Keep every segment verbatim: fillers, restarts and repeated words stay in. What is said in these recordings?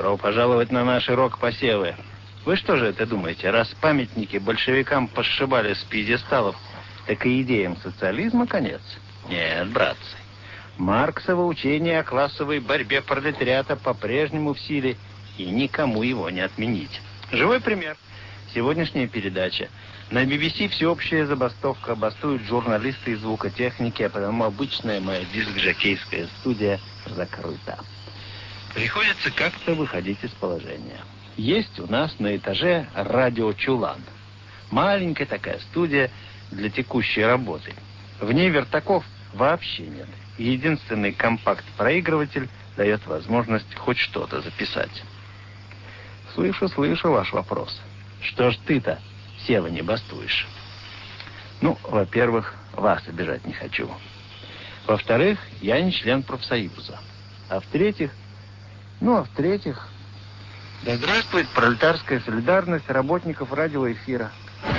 Добро пожаловать на наши рок-посевы. Вы что же это думаете, раз памятники большевикам посшибали с пьедесталов, так и идеям социализма конец? Нет, братцы. Марксово учение о классовой борьбе пролетариата по-прежнему в силе, и никому его не отменить. Живой пример. Сегодняшняя передача. На би би си всеобщая забастовка, бастуют журналисты и звукотехники, а потому обычная моя диск-жокейская студия закрыта. Приходится как-то выходить из положения. Есть у нас на этаже радиочулан. Маленькая такая студия для текущей работы. В ней вертаков вообще нет. Единственный компакт-проигрыватель дает возможность хоть что-то записать. Слышу, слышу ваш вопрос. Что ж ты-то, Сева, не бастуешь? Ну, во-первых, вас обижать не хочу. Во-вторых, я не член профсоюза. А в-третьих, ну, а в-третьих, да здравствует пролетарская солидарность работников радиоэфира.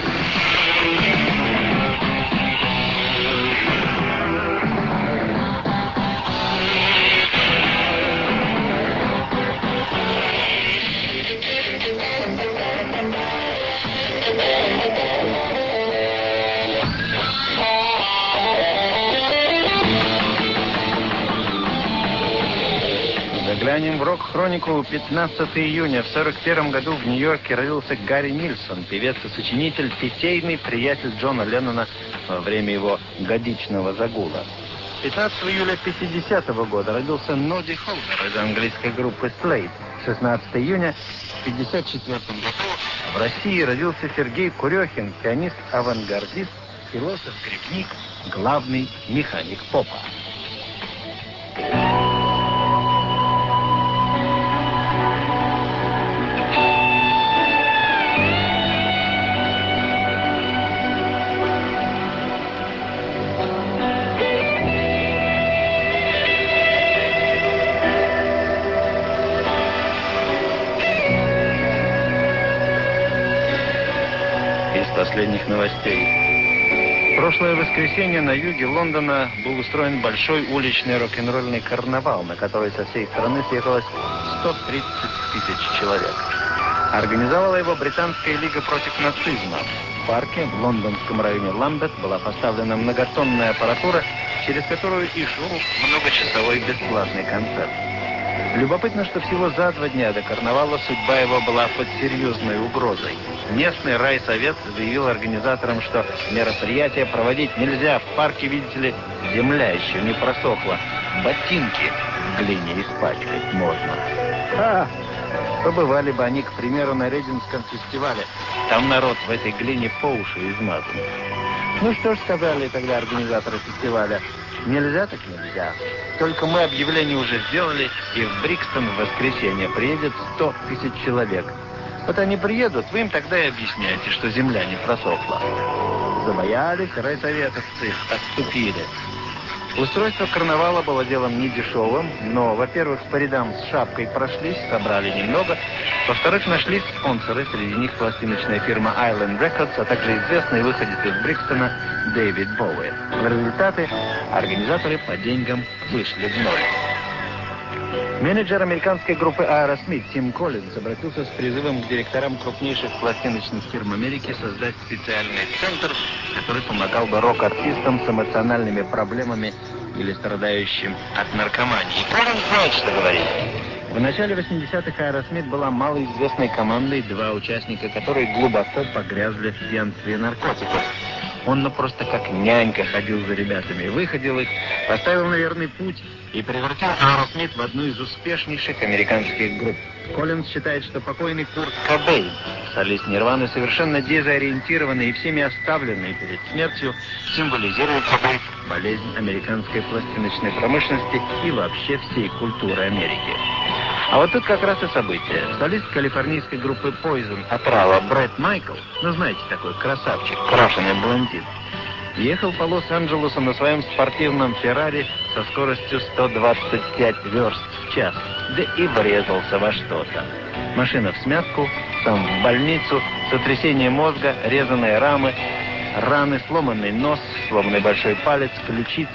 Заглянем в рок-хронику. пятнадцатого июня в сорок первом году в Нью-Йорке родился Гарри Нильсон, певец и сочинитель, питейный приятель Джона Леннона во время его годичного загула. пятнадцатого июля пятидесятого года родился Ноди Холдер из английской группы Slade. шестнадцатого июня в пятьдесят четвёртом году в России родился Сергей Курехин, пианист-авангардист, философ-грибник, главный механик попа. Последних новостей. В прошлое воскресенье на юге Лондона был устроен большой уличный рок-н-ролльный карнавал, на который со всей страны съехалось сто тридцать тысяч человек. Организовала его Британская лига против нацизма. В парке в лондонском районе Ламбет была поставлена многотонная аппаратура, через которую и шел многочасовой бесплатный концерт. Любопытно, что всего за два дня до карнавала судьба его была под серьезной угрозой. Местный райсовет заявил организаторам, что мероприятие проводить нельзя. В парке, видите ли, земля еще не просохла. Ботинки в глине испачкать можно. А, побывали бы они, к примеру, на Рейдинском фестивале. Там народ в этой глине по уши измазан. Ну что ж, сказали тогда организаторы фестиваля, нельзя так нельзя. Только мы объявление уже сделали, и в Брикстон в воскресенье приедет сто тысяч человек. Вот они приедут, вы им тогда и объясняете, что земля не просохла. Забоялись райсоветовцы, отступили. Устройство карнавала было делом недешевым, но, во-первых, по рядам с шапкой прошлись, собрали немного. Во-вторых, нашлись спонсоры, среди них пластиночная фирма Island Records, а также известный выходец из Брикстона Дэвид Боуи. В результате организаторы по деньгам вышли в ноль. Менеджер американской группы Aerosmith Тим Коллинз обратился с призывом к директорам крупнейших пластиночных фирм Америки создать специальный центр, который помогал бы рок-артистам с эмоциональными проблемами или страдающим от наркомании. Коллинз знает, что говорит. В начале восьмидесятых Aerosmith была малоизвестной командой, два участника которой глубоко погрязли в пьянстве и наркотиках. Он ну просто как нянька ходил за ребятами, выходил их, поставил на верный путь и превратил Aerosmith в одну из успешнейших американских групп. Коллинз считает, что покойный Курт Кобейн, солист Нирваны, совершенно дезориентированный и всеми оставленный перед смертью, символизирует собой болезнь американской пластиночной промышленности и вообще всей культуры Америки. А вот тут как раз и событие. Солист калифорнийской группы Poison отрава Брэд Майкл, ну знаете, такой красавчик, крашеный блондин, ехал по Лос-Анджелесу на своем спортивном Феррари со скоростью сто двадцать пять верст в час, да и врезался во что-то. Машина всмятку, сам в больницу, сотрясение мозга, резаные рамы, раны, сломанный нос, сломанный большой палец, ключица.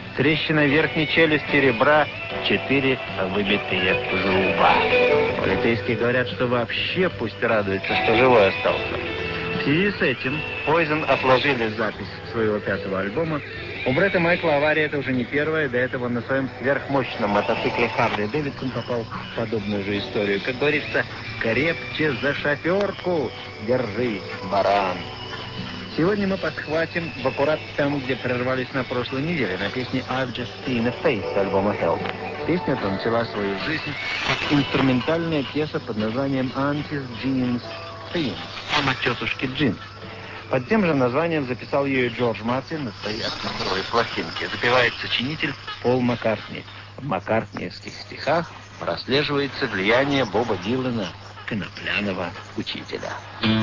трещина верхней челюсти, ребра, четыре выбитые зуба. Полицейские говорят, что вообще пусть радуется, что живой остался. В связи с этим Poison отложили запись своего пятого альбома. У Бретта Майкла авария это уже не первая. До этого на своем сверхмощном мотоцикле Харли Дэвидсон попал в подобную же историю. Как говорится, крепче за шоферку держи, баран. Сегодня мы подхватим в аккурат там, где прервались на прошлой неделе, на песне «I've Just Seen a Face» альбома «Help». Песня эта начала свою жизнь как инструментальная пьеса под названием «Auntie's Jeans Theme» «Мама тетушки Джин». Под тем же названием записал ее и Джордж Мартин на своей оркестровой пластинке. Запевает сочинитель Пол Маккартни. В маккартниевских стихах прослеживается влияние Боба Дилана, конопляного учителя.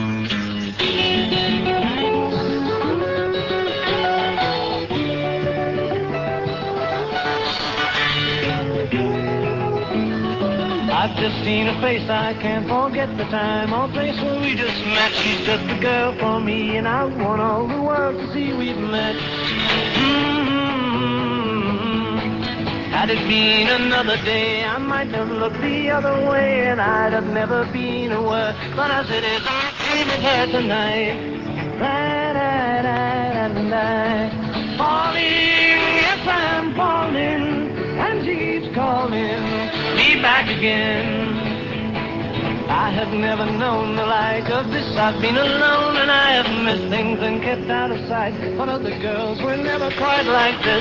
I've just seen her face, I can't forget the time or place where we just met. She's just the girl for me, and I want all the world to see we've met. Mm-hmm. Had it been another day, I might have looked the other way, and I'd have never been aware. But as it is, I'm dreaming her tonight. Da-da-da-da-da-da. Falling, yes, I'm falling, and she keeps calling me back again. I have never known the like of this. I've been alone and I have missed things and kept out of sight. But other girls were never quite like this.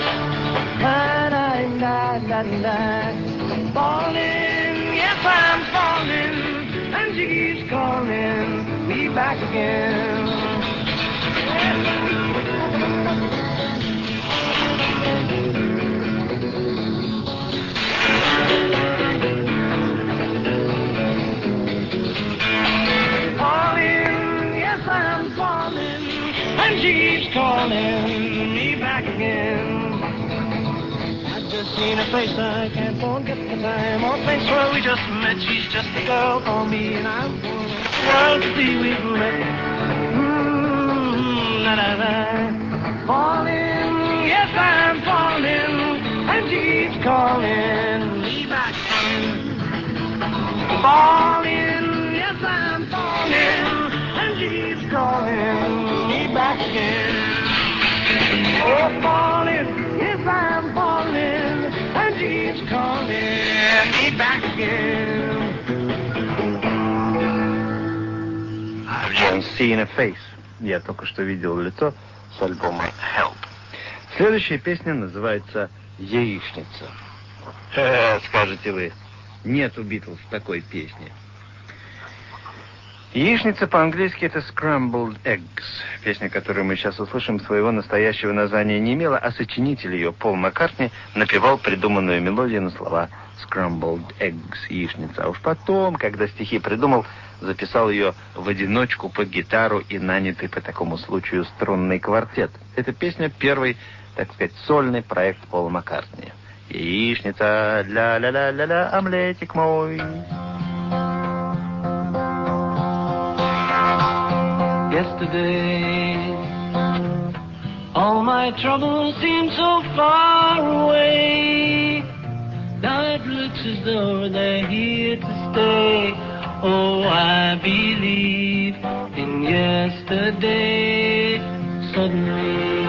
Da-da-da-da-da. Falling, yes, I'm falling, and she keeps calling me back again. And she keeps calling me back again. I've just seen her face, I can't forget the time or place where we just met. She's just the girl for me, and I want the world to see we've met. Mm-hmm, da-da-da. Falling, yes, I'm falling, and she keeps calling me back again. Falling, yes, I'm falling, and she keeps calling back again. Oh, falling, yes, I'm falling, and she keeps calling me back again. I've just seen a face. Я только что видел лицо с альбома Help. Следующая песня называется «Яичница». Ха-ха, скажете вы, нет у Битлз такой песни. Яичница по-английски это scrambled eggs. Песня, которую мы сейчас услышим, своего настоящего названия не имела, а сочинитель ее, Пол Маккартни, напевал придуманную мелодию на слова scrambled eggs, яичница. А уж потом, когда стихи придумал, записал ее в одиночку под гитару и нанятый по такому случаю струнный квартет. Эта песня первый, так сказать, сольный проект Пола Маккартни. Яичница, ля-ля-ля-ля-ля, омлетик мой. Yesterday, all my troubles seem so far away. Now it looks as though they're here to stay. Oh, I believe in yesterday. Suddenly,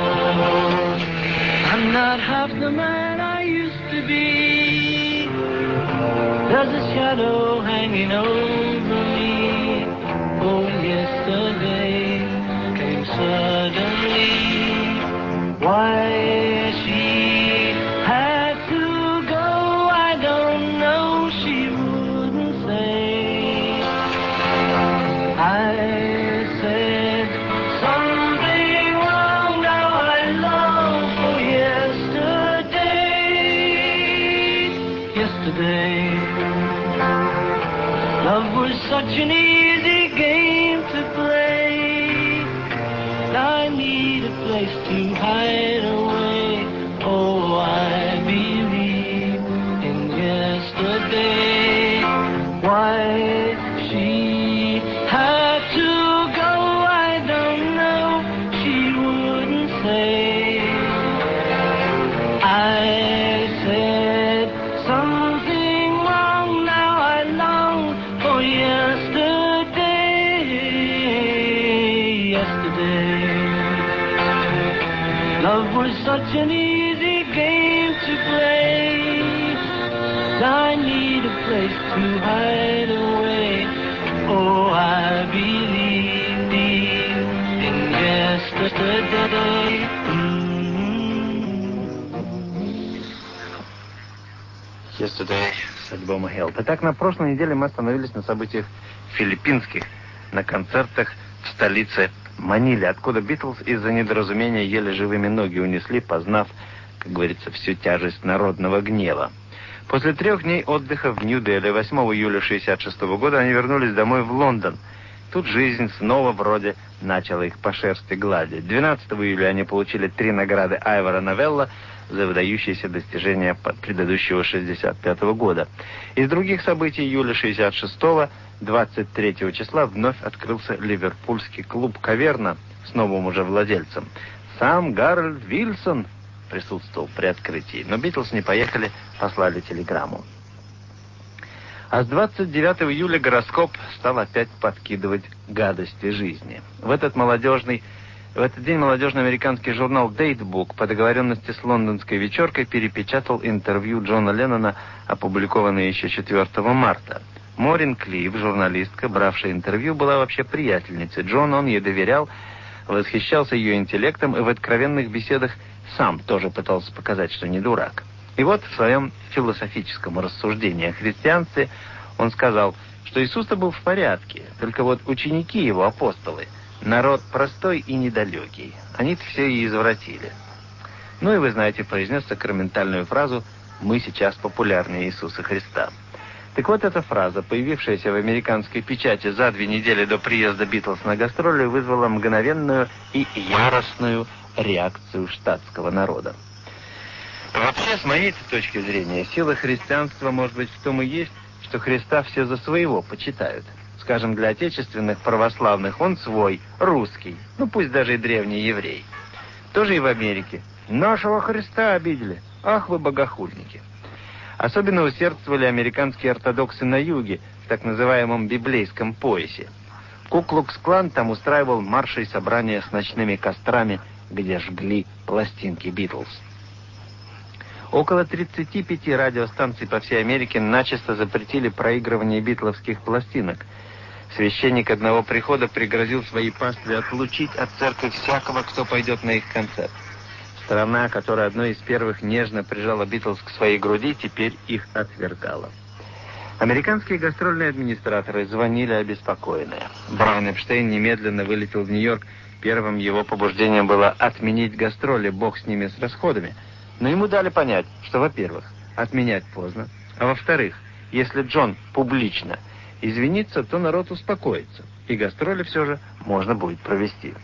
I'm not half the man I used to be. There's a shadow hanging over me. Oh, yesterday came suddenly. Why she had to go, I don't know, she wouldn't say. I said something wrong, now I long for yesterday. Yesterday, love was such an easy game to play. I need a place to hide away. Oh, I believe in yesterday. Why she had to go, I don't know, she wouldn't say. such an easy game to play. I need a place to hide away. Oh, I believe in yesterday. Yesterday с альбома Help. Итак, на прошлой неделе мы остановились на событиях филиппинских, на концертах в столице Маниле, откуда Битлз из-за недоразумения еле живыми ноги унесли, познав, как говорится, всю тяжесть народного гнева. После трех дней отдыха в Нью-Дели восьмого июля шестьдесят шестого года они вернулись домой в Лондон. Тут жизнь снова вроде начала их по шерсти гладить. двенадцатого июля они получили три награды Айвора Новелла за выдающиеся достижения предыдущего шестьдесят пятого года. Из других событий июля шестьдесят шестого, двадцать третьего числа, вновь открылся ливерпульский клуб «Каверна» с новым уже владельцем. Сам Гарольд Вильсон присутствовал при открытии, но Битлз не поехали, послали телеграмму. А с двадцать девятого июля гороскоп стал опять подкидывать гадости жизни. В этот молодежный, в этот день молодежный американский журнал Datebook по договоренности с лондонской вечеркой перепечатал интервью Джона Леннона, опубликованное еще четвёртого марта. Морин Клифф, журналистка, бравшая интервью, была вообще приятельницей Джона, он ей доверял, восхищался ее интеллектом и в откровенных беседах сам тоже пытался показать, что не дурак. И вот в своем философическом рассуждении о христианстве он сказал, что Иисус-то был в порядке, только вот ученики его, апостолы, народ простой и недалекий. Они-то все и извратили. Ну и вы знаете, произнес сакраментальную фразу «Мы сейчас популярнее Иисуса Христа». Так вот, эта фраза, появившаяся в американской печати за две недели до приезда Битлз на гастроли, вызвала мгновенную и яростную реакцию штатского народа. Вообще, с моей точки зрения, сила христианства может быть в том и есть, что Христа все за своего почитают. Скажем, для отечественных православных он свой, русский, ну пусть даже и древний еврей. Тоже и в Америке. Нашего Христа обидели. Ах вы богохульники. Особенно усердствовали американские ортодоксы на юге, в так называемом библейском поясе. Ку-клукс-клан там устраивал марши и собрания с ночными кострами, где жгли пластинки Битлз. Около тридцати пяти радиостанций по всей Америке начисто запретили проигрывание битловских пластинок. Священник одного прихода пригрозил своей пастве отлучить от церкви всякого, кто пойдет на их концерт. Страна, которая одной из первых нежно прижала Битлз к своей груди, теперь их отвергала. Американские гастрольные администраторы звонили обеспокоенные. Брайан Эпштейн немедленно вылетел в Нью-Йорк. Первым его побуждением было отменить гастроли, бог с ними, с расходами. Но ему дали понять, что, во-первых, отменять поздно, а во-вторых, если Джон публично извинится, то народ успокоится, и гастроли все же можно будет провести.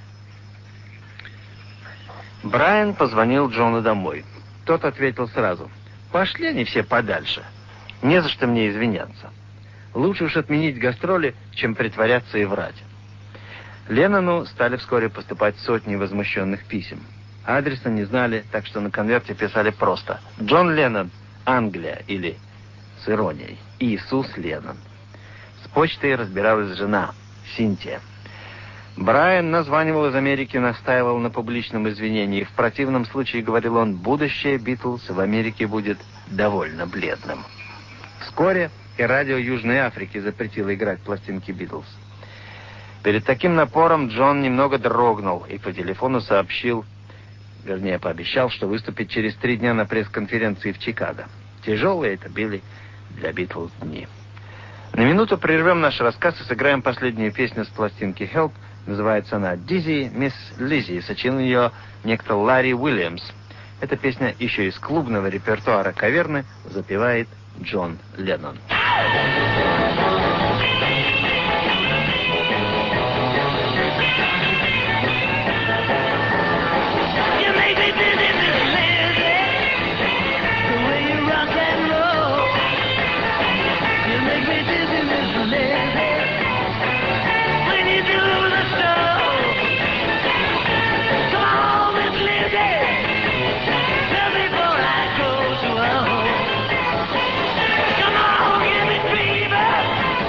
Брайан позвонил Джону домой. Тот ответил сразу: «Пошли они все подальше. Не за что мне извиняться. Лучше уж отменить гастроли, чем притворяться и врать». Леннону стали вскоре поступать сотни возмущенных писем. Адреса не знали, так что на конверте писали просто: «Джон Леннон, Англия», или с иронией «Иисус Леннон». С почтой разбиралась жена, Синтия. Брайан названивал из Америки, настаивал на публичном извинении. В противном случае, говорил он, будущее Битлз в Америке будет довольно бледным. Вскоре и радио Южной Африки запретило играть пластинки Битлз. Перед таким напором Джон немного дрогнул и по телефону сообщил, вернее, пообещал, что выступит через три дня на пресс-конференции в Чикаго. Тяжелые это были для Битлз дни. На минуту прервем наш рассказ и сыграем последнюю песню с пластинки «Help». Называется она «Dizzy Miss Lizzy». Сочинил ее некто Ларри Уильямс. Эта песня еще из клубного репертуара «Каверны» запевает Джон Леннон. Come on, give me fever.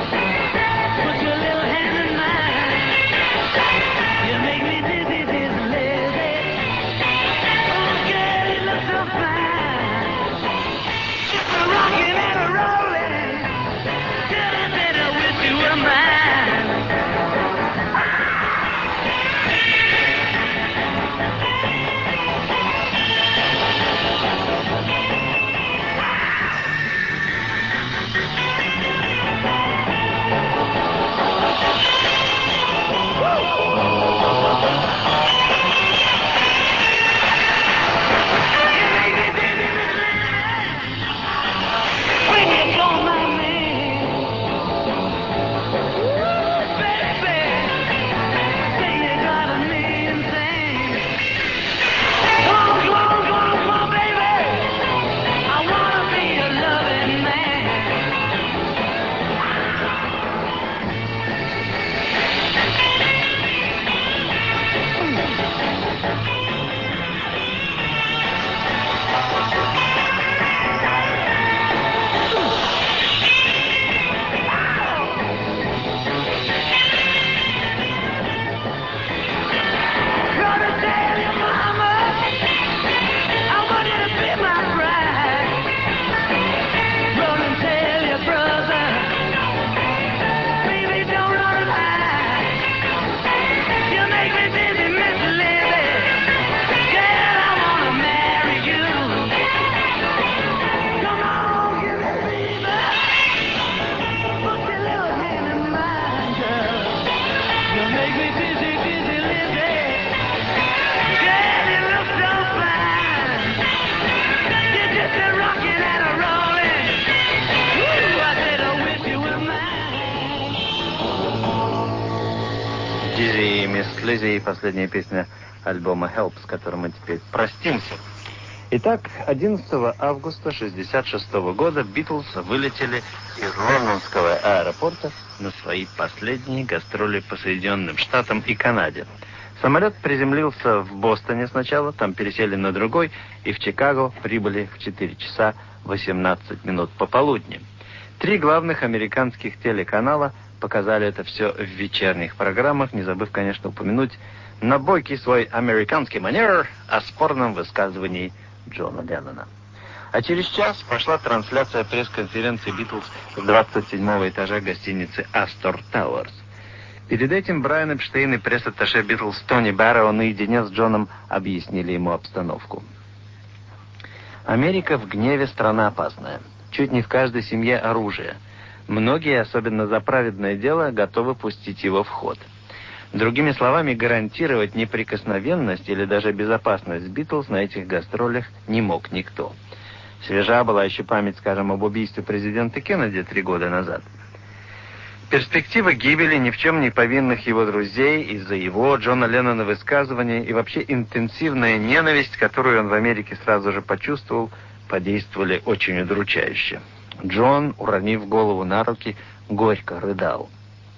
Lizzy» и последняя песня альбома «Help», с которым мы теперь простимся. Итак, одиннадцатого августа шестьдесят шестого года Битлз вылетели из лондонского аэропорта на свои последние гастроли по Соединенным Штатам и Канаде. Самолет приземлился в Бостоне сначала, там пересели на другой, и в Чикаго прибыли в четыре часа восемнадцать минут пополудни. Три главных американских телеканала показали это все в вечерних программах, не забыв, конечно, упомянуть на бойкий свой американский манер о спорном высказывании Джона Леннона. А через час пошла трансляция пресс-конференции «Битлз» с двадцать седьмого этажа гостиницы «Астор Тауэрс». Перед этим Брайан Эпштейн и пресс-атташе «Битлз» Тони Барроу наедине с Джоном объяснили ему обстановку. Америка в гневе страна опасная. Чуть не в каждой семье оружие. Многие, особенно за праведное дело, готовы пустить его в ход. Другими словами, гарантировать неприкосновенность или даже безопасность Битлз на этих гастролях не мог никто. Свежа была еще память, скажем, об убийстве президента Кеннеди три года назад. Перспектива гибели ни в чем не повинных его друзей из-за его, Джона Леннона, высказывания и вообще интенсивная ненависть, которую он в Америке сразу же почувствовал, подействовали очень удручающе. Джон, уронив голову на руки, горько рыдал.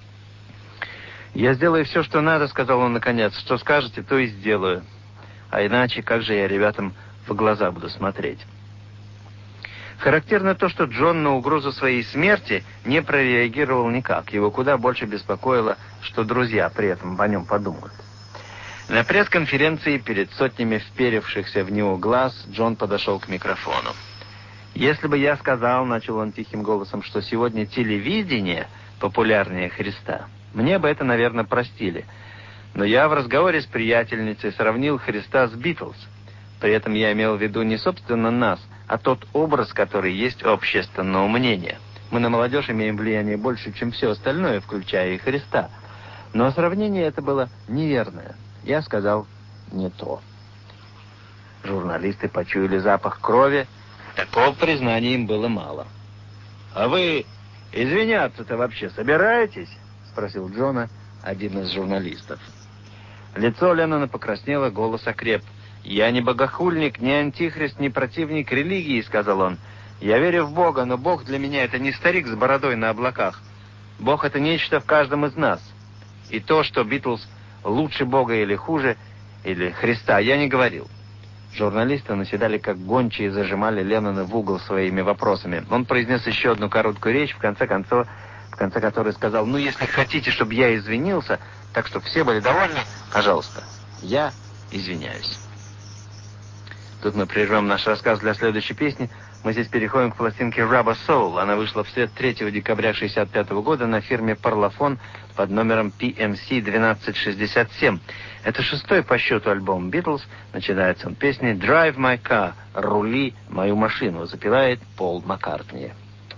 «Я сделаю все, что надо», — сказал он наконец. «Что скажете, то и сделаю. А иначе как же я ребятам в глаза буду смотреть?» Характерно то, что Джон на угрозу своей смерти не прореагировал никак. Его куда больше беспокоило, что друзья при этом о нем подумают. На пресс-конференции перед сотнями вперевшихся в него глаз Джон подошел к микрофону. «Если бы я сказал, — начал он тихим голосом, — что сегодня телевидение популярнее Христа, мне бы это, наверное, простили. Но я в разговоре с приятельницей сравнил Христа с Битлз. При этом я имел в виду не собственно нас, а тот образ, который есть у общественного мнения. Мы на молодежь имеем влияние больше, чем все остальное, включая и Христа. Но сравнение это было неверное. Я сказал не то». Журналисты почуяли запах крови. Такого признания им было мало. «А вы извиняться-то вообще собираетесь?» — спросил Джона один из журналистов. Лицо Леннона покраснело, голос окреп. «Я не богохульник, не антихрист, не противник религии», — сказал он. «Я верю в Бога, но Бог для меня — это не старик с бородой на облаках. Бог — это нечто в каждом из нас. И то, что Битлз лучше Бога или хуже, или Христа, я не говорил». Журналисты наседали как гончие и зажимали Леннона в угол своими вопросами. Он произнес еще одну короткую речь, в конце концов, в конце которой сказал: «Ну, если хотите, чтобы я извинился, так чтобы все были довольны, пожалуйста, я извиняюсь». Тут мы прервем наш рассказ для следующей песни. Мы здесь переходим к пластинке Rubber Soul. Она вышла в свет третьего декабря шестьдесят пятого года на фирме Parlophone под номером пи эм си двенадцать шестьдесят семь. Это шестой по счету альбом Beatles. Начинается он песней «Drive My Car», «Рули мою машину», запевает Пол Маккартни.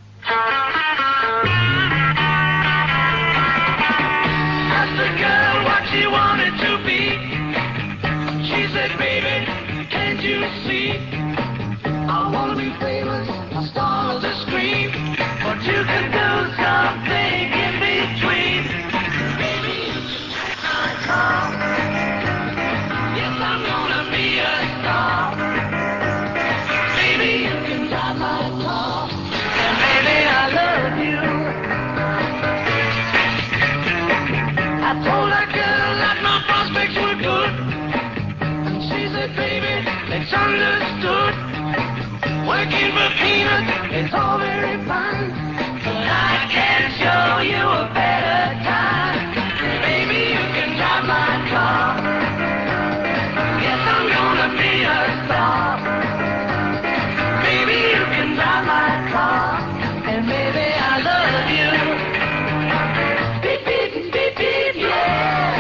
Asked the girl what she wanted to be. She said, baby, can't you see? I want to be famous, a star of the screen, but you can do something in between. Baby, you can take my car. Yes, I'm gonna be a star. Baby, you can drive my car. And baby, I love you. I told that girl that my prospects were good, and she said, baby, it's understood. Working for peanuts is all very fine, but I can show you a better time. Baby, you can drive my car. Yes, I'm gonna be a star. Baby, you can drive my car, and baby, I love you. Beep, beep, beep, beep, yeah.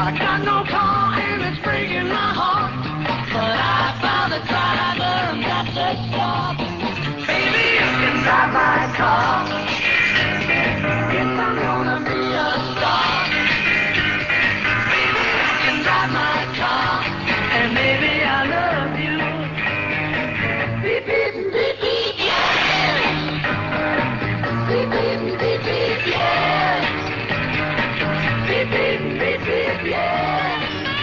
I got no car and it's breaking my heart, but I found a driver and that's a start. Baby, you can drive my car. Yes, I'm gonna be a star. Baby, you can drive my car, and baby, I love you. Beep, beep, beep, beep, yeah. Beep, beep, beep, beep, yeah. Beep, beep, beep, beep, yeah.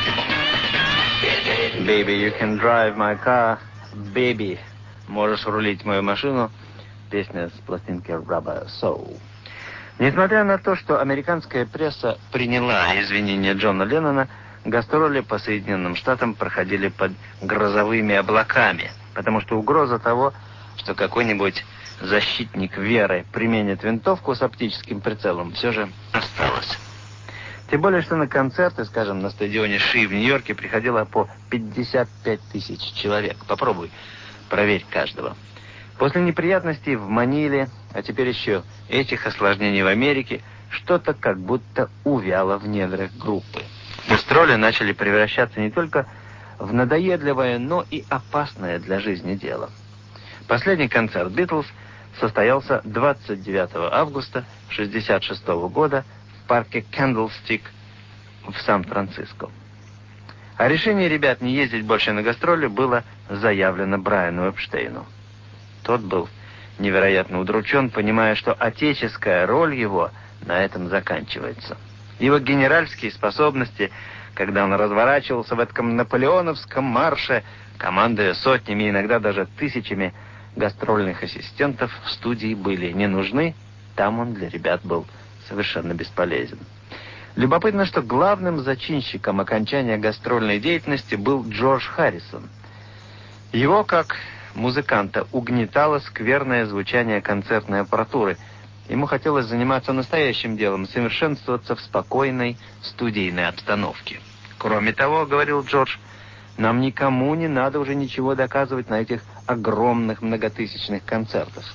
Beep, beep. Baby, you can drive my car. Baby, можешь рулить мою машину. Песня с пластинки Rubber Soul. Несмотря на то, что американская пресса приняла извинения Джона Леннона, гастроли по Соединенным Штатам проходили под грозовыми облаками, потому что угроза того, что какой-нибудь защитник веры применит винтовку с оптическим прицелом, все же осталась. Тем более, что на концерты, скажем, на стадионе Ши в Нью-Йорке приходило по пятьдесят пять тысяч человек. Попробуй, проверь каждого. После неприятностей в Маниле, а теперь еще этих осложнений в Америке, что-то как будто увяло в недрах группы. Гастроли начали превращаться не только в надоедливое, но и опасное для жизни дело. Последний концерт «Битлз» состоялся двадцать девятого августа шестьдесят шестого года в парке Кэндлстик в Сан-Франциско. О решении ребят не ездить больше на гастроли было заявлено Брайану Эпштейну. Тот был невероятно удручен, понимая, что отеческая роль его на этом заканчивается. Его генеральские способности, когда он разворачивался в этом наполеоновском марше, командуя сотнями, иногда даже тысячами гастрольных ассистентов, в студии были не нужны, там он для ребят был совершенно бесполезен. Любопытно, что главным зачинщиком окончания гастрольной деятельности был Джордж Харрисон. Его, как музыканта, угнетало скверное звучание концертной аппаратуры. Ему хотелось заниматься настоящим делом, совершенствоваться в спокойной студийной обстановке. Кроме того, говорил Джордж, нам никому не надо уже ничего доказывать на этих огромных многотысячных концертах.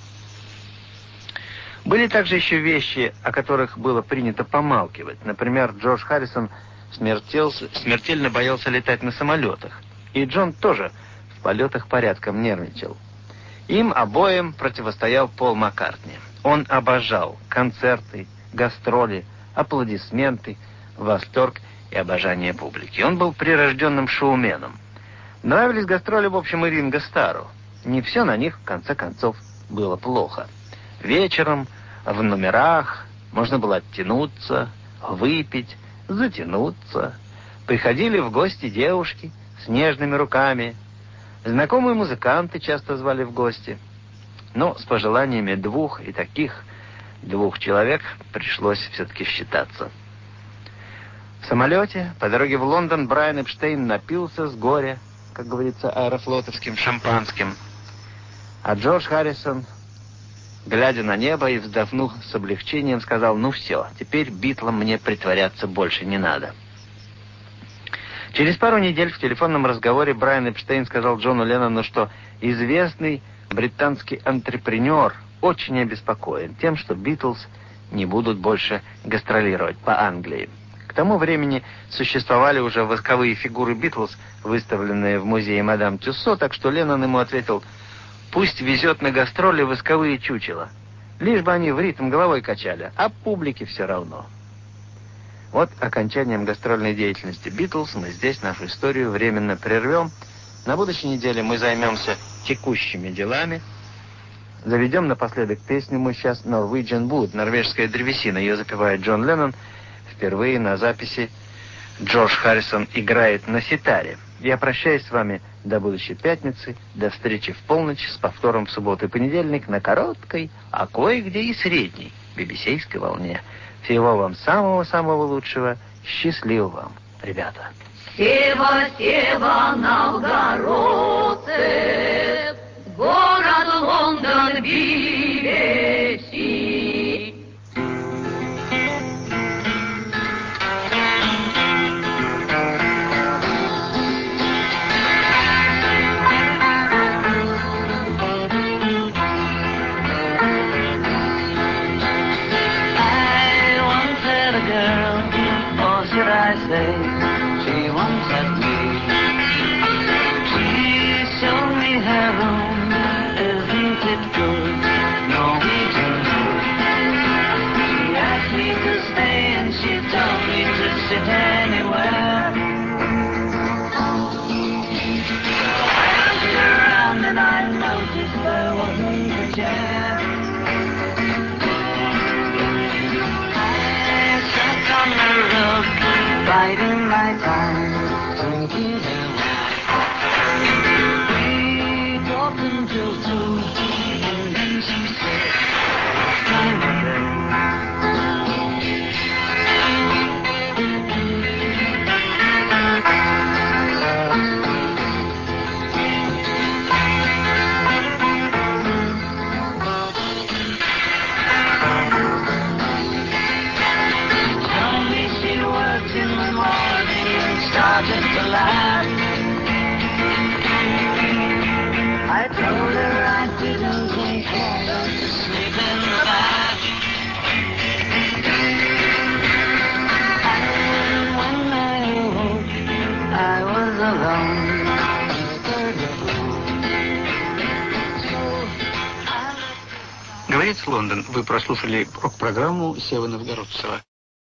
Были также еще вещи, о которых было принято помалкивать. Например, Джордж Харрисон смертелся, смертельно боялся летать на самолетах. И Джон тоже в полетах порядком нервничал. Им обоим противостоял Пол Маккартни. Он обожал концерты, гастроли, аплодисменты, восторг и обожание публики. Он был прирожденным шоуменом. Нравились гастроли, в общем, и Ринго Старру. Не все на них, в конце концов, было плохо. Вечером, в номерах, можно было оттянуться, выпить, затянуться. Приходили в гости девушки с нежными руками. Знакомые музыканты часто звали в гости. Но с пожеланиями двух и таких двух человек пришлось все-таки считаться. В самолете по дороге в Лондон Брайан Эпштейн напился с горя, как говорится, аэрофлотовским шампанским. А Джордж Харрисон, глядя на небо и вздохнув с облегчением, сказал: «Ну все, теперь Битлам мне притворяться больше не надо». Через пару недель в телефонном разговоре Брайан Эпштейн сказал Джону Леннону, что известный британский антрепренер очень обеспокоен тем, что Битлз не будут больше гастролировать по Англии. К тому времени существовали уже восковые фигуры Битлз, выставленные в музее мадам Тюссо, так что Леннон ему ответил: «Пусть везет на гастроли восковые чучела, лишь бы они в ритм головой качали, а публике все равно». Вот окончанием гастрольной деятельности Битлз мы здесь нашу историю временно прервем. На будущей неделе мы займемся текущими делами. Заведем напоследок песню мы сейчас «Norwegian Wood», норвежская древесина. Ее запевает Джон Леннон. Впервые на записи Джордж Харрисон играет на ситаре. Я прощаюсь с вами до будущей пятницы, до встречи в полночь с повтором в субботу и понедельник на короткой, а кое-где и средней би би си-ской волне. Всего вам самого-самого лучшего. Счастливо вам, ребята. Сева, Сева, новгородцы, город Лондон би би си. I once had a girl, or should I say way she once had me. She showed me her room, isn't it good? Norwegian wood. She asked me to stay and she told me to sit anywhere. I looked around and I noticed there wasn't a chair. I sat on the rug, biding my time, drinking her wine. We talked until two, and then she said, time again. Started to laugh. I told her I didn't think I was to sleep in the bath. And when I awoke, I was alone. Говорит Лондон. Вы прослушали рок-программу Севы Новгородцева.